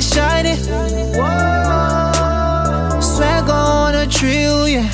shining. Swag on a trillion.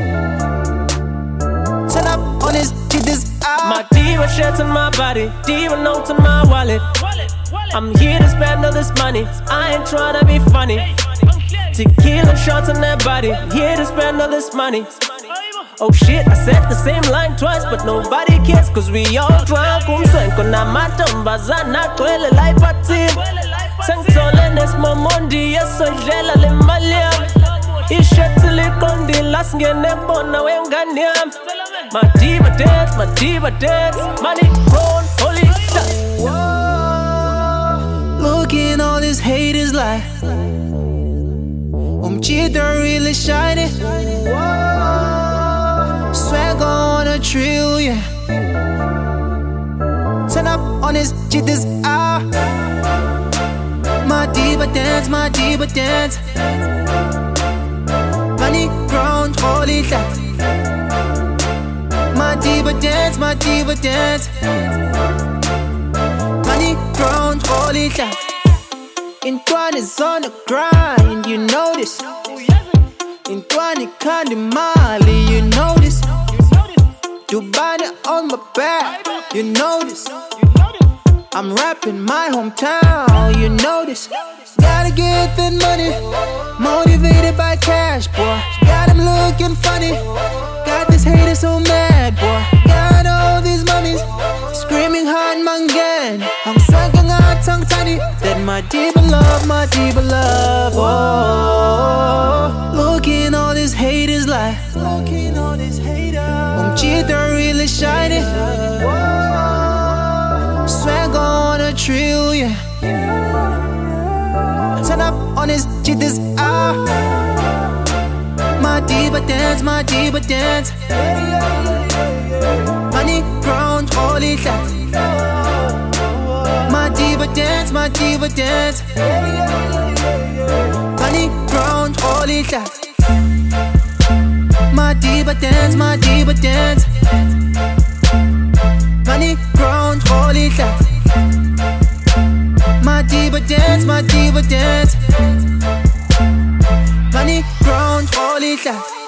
Turn up on this, get this out. My diva shirts on my body, diva notes in my wallet. I'm here to spend all this money, I ain't tryna be funny. Tequila shots on that body, here to spend all this money. Oh shit, I said the same line twice, but nobody cares, cause we all drunk. Umswenko na matombazana kwele laipatim. Sengitole nesmomondi yesodlela le mali yami. Ishethi likondi lasingene bona wengane yami. My diva dance, money grown, holy shit. Look at all these haters like Cheetah really shining. Swag on a trillion. Turn up on this, cheat this out. My diva dance, money grown, holy shit. My diva dance, money grown, holy shit. Intwan is on the grind, you know this. Intwan is kinda Mali, you know this. Dubai on my back, you know this. I'm rapping my hometown, you know this. Gotta get that money, motivated by cash, boy. Got him looking funny, got this hater so mad, boy. Got all these mummies, screaming hard mangan. I'm sucking our tongue tiny, that my diva love, oh. Looking all these haters like, Cheetah really shining. Swag on a trillion. Turn up on this, cheat this out. My diva dance, money grown, holy shit. My diva dance, money grown, holy shit. My diva dance, money grown, holy shit. My diva dance, money grown, holy shit.